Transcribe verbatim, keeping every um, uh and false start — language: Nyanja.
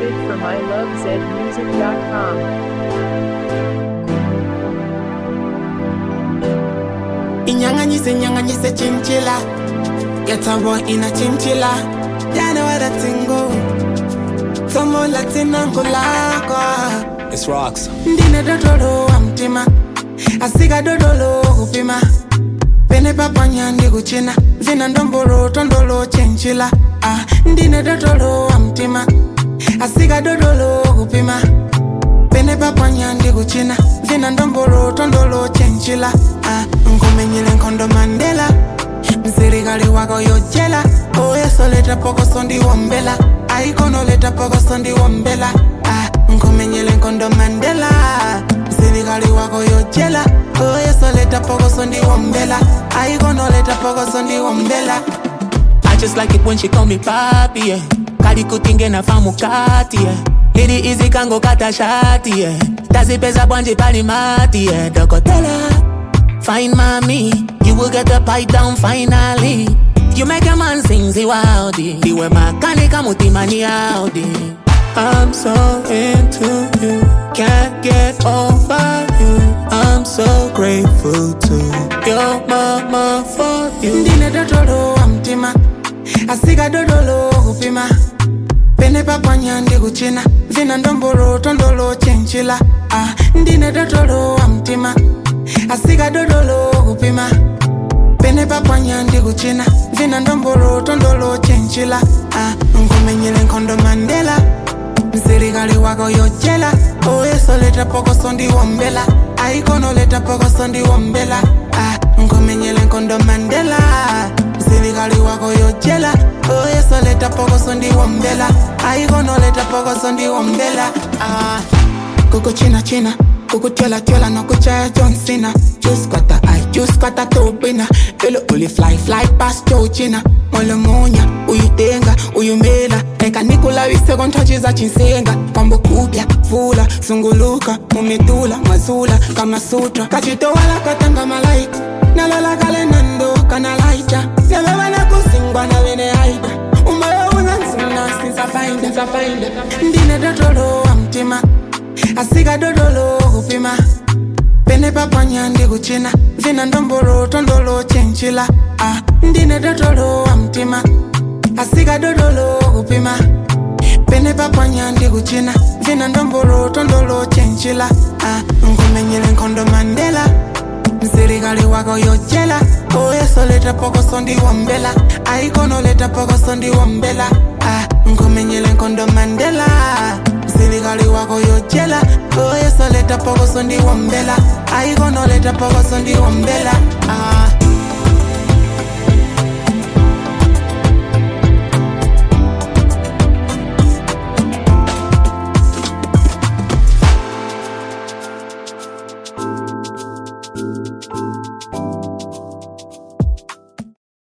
Downloaded from I love zed music dot com. Inyanganyise nyanganyise chinchilla. Get a boy in a chinchilla. Ya know what I tingo. Tomo latina kulako. It's rocks. Ndine dodolo amtima. Asiga dodolo upima. Pene papa nyandi kuchina. Vina ndombolo tondolo chinchilla. Ah, ndine dodolo amtima. Asiga dodolo upima. Pene papa nyandi kuchina. Vina ndombolo tondolo chinchilla. Ah, nkomenyile nkondo Mandela. Msirikali wako yojela. Oye so leta poko sondi wombela. Aikono leta poko sondi wombela. Ah, nkomenyile nkondo Mandela. Msirikali wako yojela. Oye so leta poko sondi wombela. Aikono leta poko sondi wombela. I just like it when she call me papi, yeah. Kari kutinge na famu kati, yeah. Lady easy kango kata shati, yeah. Tazi pesa bwanje pali mati, yeah. Dokotela, fine mommy, you will get the pipe down finally. You make a man sing the wildy. Iwe makani kamuti mani audi. I'm so into you, can't get over you. I'm so grateful to your mama for you. Ndine dodolo amtima. Asiga dodolo upima. Pene papa nyandi kuchina. Vina ndombolo tondolo chinchilla. Ah, ndine dodolo amtima. Asiga dodolo upima. Pene papa nyandi kuchina. Vina ndombolo tondolo chinchilla. Ah, nkomenyile nkondo Mandela. Msirikali wako yojela. Oye so leta poko sondi wombela. Aikono leta poko sondi wombela. Ah, nkomenyile nkondo Mandela. Msirikali wako yojela. Oye so leta poko sondi wombela. Aikono leta poko sondi wombela. Ah, kuku china china. Kuku tiola tiola no kuchaya John Cena. Just got the eye, just got the topina. Elo uli fly fly past Joe China. Molo monya, uyu tenga, uyu mela. Eka Nikola wise kontochiza chinsenga. Kwambo kupya, fula, sunguluka. Mumitula, mazula, kama sutra. Kachito wala katanga malaika. Nalala kale nando, kana laita. Nalala na kusingwa na wene haida. Umayo unansuna, sinsa find, sinsa find. Ndine dodolo amtima. Asiga dodolo upima. Pene papa nyandi kuchina. Vina ndombolo tondolo chinchilla. Ah, ndine dodolo amtima. Asiga dodolo upima. Pene papa nyandi kuchina. Vina ndombolo tondolo chinchilla. Ah, nkomenyile nkondo Mandela. Msirikali wako yojela. Oye so leta poko sondi wombela. Aikono leta poko sondi wombela. Ah, nkomenyile nkondo Mandela. Msirikali wako yojela. Oye so leta poko sondi wombela. Aikono leta poko sondi wombela. Ah.